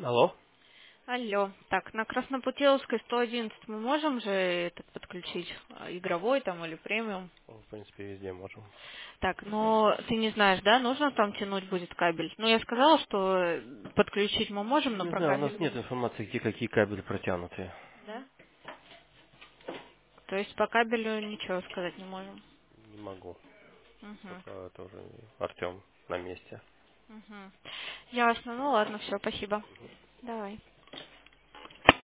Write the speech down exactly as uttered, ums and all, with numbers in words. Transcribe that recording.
Алло? Алло. Так, на Краснопутиловской сто одиннадцать мы можем же этот подключить? А, Игровой там или премиум? Ну, в принципе, везде можем. Так, но ты не знаешь, да, нужно там тянуть будет кабель? Ну, я сказала, что э, подключить мы можем, но Не про знаю, у кабель нас нет будет. информации, где какие кабели протянуты. Да? То есть по кабелю ничего сказать не можем. Не могу. Угу. Пока тоже Артем на месте. Угу. Ясно. Ну ладно, все, спасибо. Давай.